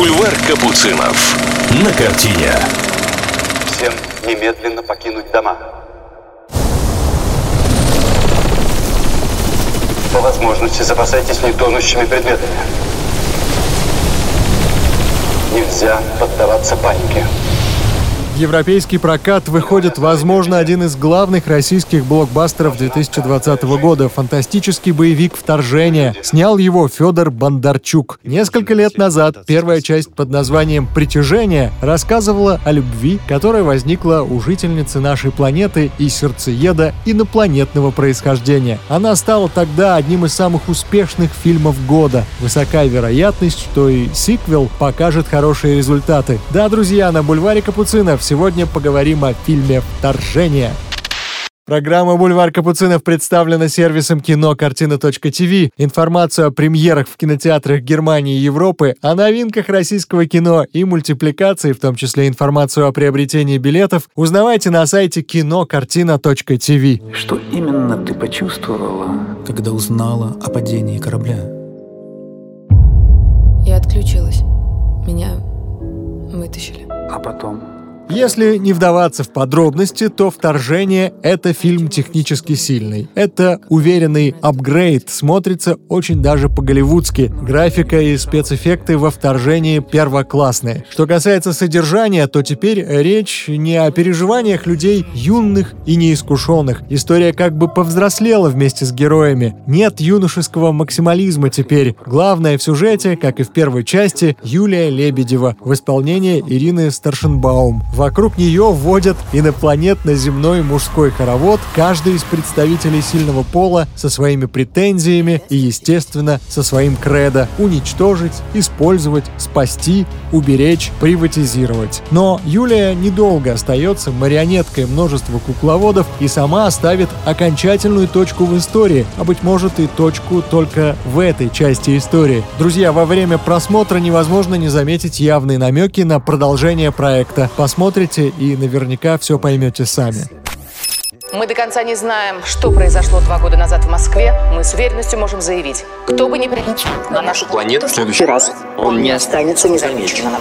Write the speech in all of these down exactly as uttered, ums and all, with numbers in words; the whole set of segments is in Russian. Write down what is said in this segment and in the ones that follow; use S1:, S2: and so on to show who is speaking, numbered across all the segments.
S1: Бульвар Капуцинов. На картине.
S2: Всем немедленно покинуть дома. По возможности запасайтесь нетонущими предметами. Нельзя поддаваться панике.
S3: В европейский прокат выходит, возможно, один из главных российских блокбастеров две тысячи двадцатого года — фантастический боевик «Вторжение». Снял его Федор Бондарчук. Несколько лет назад первая часть под названием «Притяжение» рассказывала о любви, которая возникла у жительницы нашей планеты и сердцееда инопланетного происхождения. Она стала тогда одним из самых успешных фильмов года. Высока вероятность, что и сиквел покажет хорошие результаты. Да, друзья, на бульваре Капуцинов сегодня поговорим о фильме «Вторжение». Программа «Бульвар Капуцинов» представлена сервисом кино картина точка ти ви. Информацию о премьерах в кинотеатрах Германии и Европы, о новинках российского кино и мультипликации, в том числе информацию о приобретении билетов, узнавайте на сайте кино картина точка ти ви.
S4: Что именно ты почувствовала, когда узнала о падении корабля?
S5: Я отключилась. Меня вытащили.
S4: А потом?
S3: Если не вдаваться в подробности, то «Вторжение» — это фильм технически сильный. Это уверенный апгрейд, смотрится очень даже по-голливудски. Графика и спецэффекты во «Вторжении» первоклассные. Что касается содержания, то теперь речь не о переживаниях людей юных и неискушенных. История как бы повзрослела вместе с героями. Нет юношеского максимализма теперь. Главное в сюжете, как и в первой части, Юлия Лебедева в исполнении Ирины Старшенбаум. Вокруг нее вводят инопланетно-земной мужской хоровод, каждый из представителей сильного пола со своими претензиями и, естественно, со своим кредо — уничтожить, использовать, спасти, уберечь, приватизировать. Но Юлия недолго остается марионеткой множества кукловодов и сама ставит окончательную точку в истории, а, быть может, и точку только в этой части истории. Друзья, во время просмотра невозможно не заметить явные намеки на продолжение проекта. Посмотрите и наверняка все поймете сами.
S6: Мы до конца не знаем, что произошло два года назад в Москве. Мы с уверенностью можем заявить, кто бы ни прилетел на нашу планету в следующий раз, он не останется незамеченным.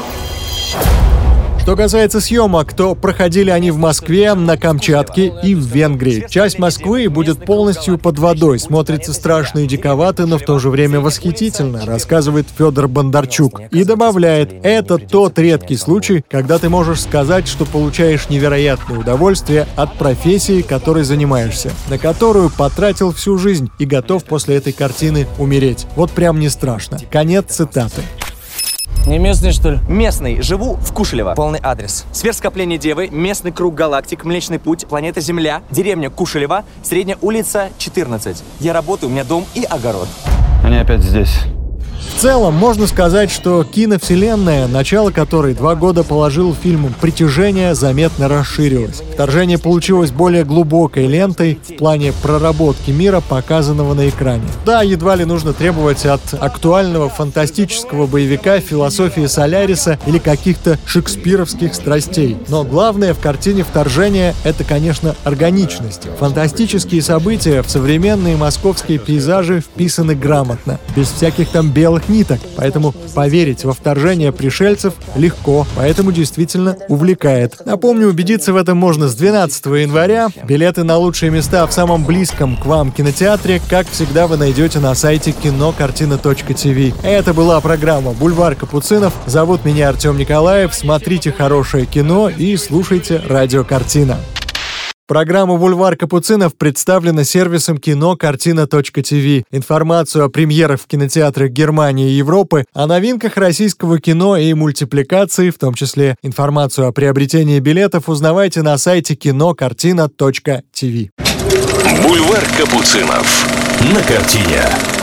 S3: Что касается съемок, то проходили они в Москве, на Камчатке и в Венгрии. Часть Москвы будет полностью под водой, смотрится страшно и диковато, но в то же время восхитительно, рассказывает Федор Бондарчук. И добавляет, это тот редкий случай, когда ты можешь сказать, что получаешь невероятное удовольствие от профессии, которой занимаешься, на которую потратил всю жизнь и готов после этой картины умереть. Вот прям не страшно. Конец цитаты.
S7: Не местный, что ли?
S8: Местный. Живу в Кушелево. Полный адрес. Сверхскопление Девы, местный круг галактик, Млечный путь, планета Земля, деревня Кушелево, средняя улица четырнадцать. Я работаю, у меня дом и огород.
S7: Они опять здесь.
S3: В целом, можно сказать, что киновселенная, начало которой два года положил фильм «Притяжение», заметно расширилось. «Вторжение» получилось более глубокой лентой в плане проработки мира, показанного на экране. Да, едва ли нужно требовать от актуального фантастического боевика философии Соляриса или каких-то шекспировских страстей. Но главное в картине «Вторжение» — это, конечно, органичность. Фантастические события в современные московские пейзажи вписаны грамотно, без всяких там белых ниток, поэтому поверить во вторжение пришельцев легко, поэтому действительно увлекает. Напомню, убедиться в этом можно с двенадцатого января. Билеты на лучшие места в самом близком к вам кинотеатре, как всегда, вы найдете на сайте кино картина точка ти ви. Это была программа «Бульвар Капуцинов». Зовут меня Артем Николаев. Смотрите хорошее кино и слушайте радио «Картина». Программа «Бульвар Капуцинов» представлена сервисом кино картина точка ти ви. Информацию о премьерах в кинотеатрах Германии и Европы, о новинках российского кино и мультипликации, в том числе информацию о приобретении билетов, узнавайте на сайте кино картина точка ти ви.
S1: Бульвар Капуцинов. На картине.